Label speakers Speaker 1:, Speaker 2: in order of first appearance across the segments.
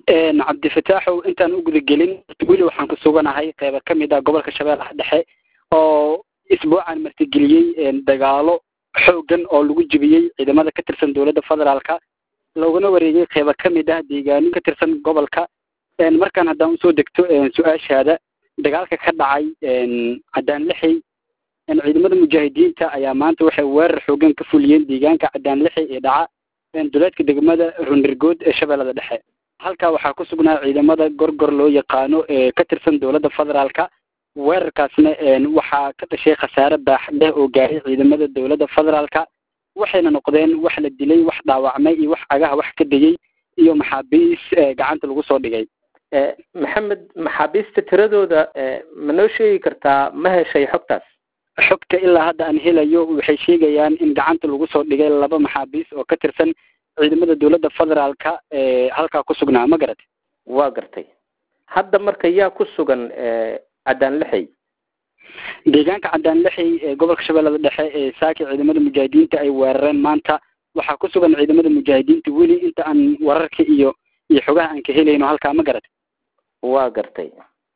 Speaker 1: عبد الفتاح انت aan u guda gelin wili waxaan ku suganahay qayb ka mid ah gobolka Shabeellaha Dhexe oo isbuucan martigeliyay dagaalo xoogan oo lagu jibiyay ciidamada ka tirsan dawladda federaalka loogana wareegay qayb ka mid ah deegaanka ka tirsan gobolka markaan hadaan soo degto su'aashaada dagaalka ka dhacay cadaan lixi ciidamada mujaahidiinta ayaa maanta waxay weerar xoogan ka fuliyeen deegaanka cadaan lixi ee dhaca duleedka degmada Runirgood ee Shabeellaha Dhexe halka waxaa ku sugnaa ciidamada gorgor loo yaqaano ee ka tirsan dawladda federaalka weerarkaasna waxaa ka dhashay khasaare baaxad leh oo gaaray ciidamada dawladda federaalka waxayna noqdeen wax la dilay wax dhaawacmay iyo wax cagaha wax ka degay iyo maxaabiis gacanta lagu soo dhigay
Speaker 2: maxamed maxaabiista tiradooda ma noo sheegi kartaa ma heshay xogtaas
Speaker 1: xogta ilaa hadda aan helayo waxay sheegayaan in gacanta lagu soo dhigay 2 maxaabiis oo ka tirsan ciidamada dawladda federaalka halka ku sugnaa ma garatay
Speaker 2: waa gartay hadda marka yaa ku sugan cadaan lixi
Speaker 1: deegaanka cadaan lixi gobolka Shabeellaha Dhexe saaki ciidamada mujaahidiinta ay weerareen maanta waxaa ku sugan ciidamada mujaahidiinta weli inta aan wararka iyo xogaha aan ka helayno halka ma garatay
Speaker 2: waa gartay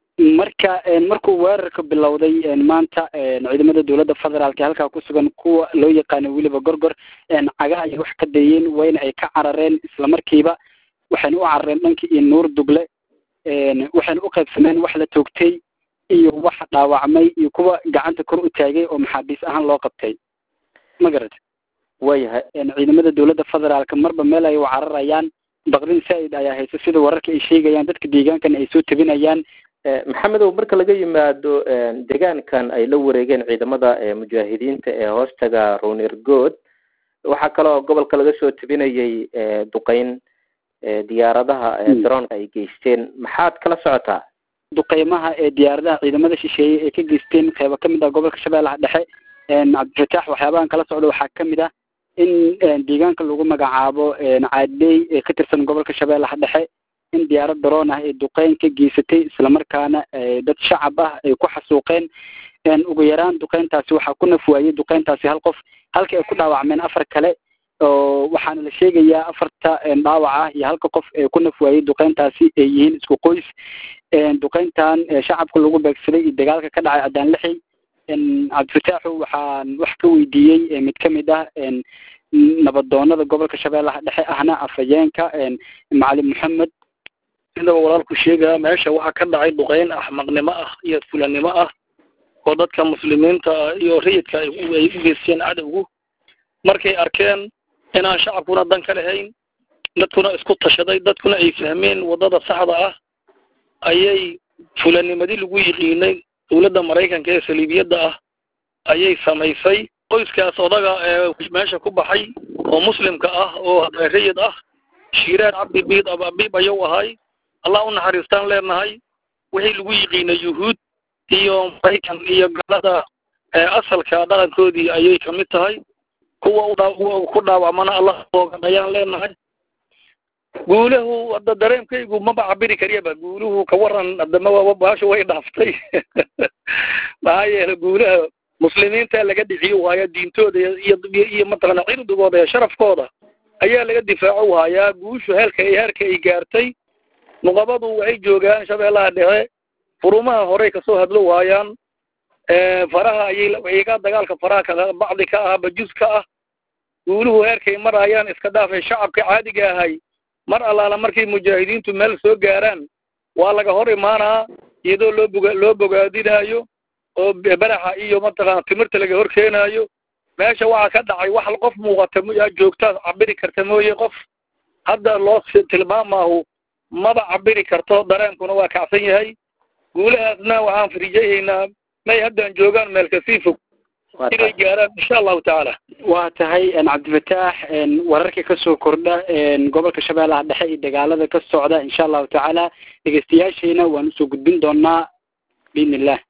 Speaker 1: markuu weerarka bilowday maanta ciidamada dawladda federaalka halka ku sugan kuwa loo yaqaan wiliba gorgor cagaha ay wax ka deeyeen wayna ay ka carareen isla markiiba waxaan u carareen dhankii nuur dugle waxaan u qaybsameen wax la toogtay iyo wax dhaawacmay iyo kuwa gacanta kor u taagay oo maxaabiis ahaan loo qabtay ma garatay
Speaker 2: wayahay
Speaker 1: ciidamada dawladda federaalka marba meel ay u cararayaan baqdin saa'id ayaa hayso sida wararka ay sheegayaan dadka deegaankan ay soo tabinayaan
Speaker 2: maxamedow marka laga yimaado deegaankan ay la wareegeen ciidamada mujaahidiinta ee hoostaga Runirgood waxaa kaloo gobolka laga soo tabinayay duqeyn diyaaradaha drone ay geysteen maxaad kala socotaa
Speaker 1: duqeymaha diyaaradaha ciidamada shisheeye ee ka geysteen qayb ka mid ah gobolka Shabeellaha Dhexe Cabdi Fataax waxyaabahan kala socdo waxaa ka mid ah in deegaanka lagu magacaabo caadley ee ka tirsan gobolka Shabeellaha Dhexe in diyaarad drone ah ee duqeyn ka geysatay isla markaana dad shacab ah ay ku xasuuqeen ugu yaraan duqeyntaasi waxaa ku nafwaayay duqeyntaasi hal qof halka ay ku dhaawacmeen 4 kale oo waxaana la sheegayaa 4 dhaawac ah iyo halka qof ee ku nafwaayay duqeyntaasi ay yihiin isku qoys duqeyntan shacabka lagu beegsaday iyo dagaalka ka dhacay cadaan lixi Cabdi Fataax waxaan wax ka weydiiyay mid ka mid ah nabadoonada gobolka Shabeellaha Dhexe ahna afayeenka Macalin Maxamed
Speaker 3: sida walaalku sheegay meesha waxa ka dhacay duqeyn axmaqnimo ah iyo fulanimo ah oo dadka muslimiinta iyo rayidka ay u geysteen cadawgu markay arkeen inaan shacabkuna dan ka lahayn dadkuna isku tashaday dadkuna ay fahmeen wadada saxda ah ayay fulanimadii lagu yiqiinay dawladda Mareykanka ee saliibiyada ah ayay samaysay qoyskaas odaga meesha ku baxay oo muslimka ah oo rayid ah Shiiraad Cabdi Biid Abaabib ayuu ahay Allah u naxariistaan leenahay wixii lagu yiqiinay yuhuud iyo Mareykan iyo galada asalka dhaqankoodii ayay kamid tahay kuwa ku dhaawacmana Allah ayaan leenahay guulahu wada dareemkaygu ma cabiri kariyaba guulahu ka waran adama baasho way dhaaftay maayeelo guulaha muslimiinta laga dhiciyo waaya diintooda iyo mataqana cirdigooda iyo sharafkooda ayaa laga difaaco waaya guushu heerka ay gaartay nuqabadu waxay joogaan Shabeellaha Dhexe furumaha hore ka soo hadlo waayaan faraha ayay ka dagaalka faraha ka bacdi ka ah bajus ka ah guuluhu heerkay marayaan iska dhaafay shacabka caadiga ahay mar allaala markii mujaahidiintu meel soo gaaraan waa laga hor imaanaa iyadoo loo bogaadinayo oo baraxa iyo mataqaan timirta laga hor keenayo meesha waxa ka dhacay wax qof muuqata joogta cabiri karta mooyee qof hadda loo tilmaamayo maba cabiri karto dareenkuna waa kacsan yahay guulahaasna waxaan fariijaynaa may haddan joogaan meel ka sii fog inay gaaraan insha Allah taala
Speaker 1: waa tahay Cabdi Fataax wararka ka soo kordha gobolka Shabeellaha Dhexe iyo dagaalada ka socda insha Allah taala dhageystayaasheena waan soo gudbin doonaa biidnillah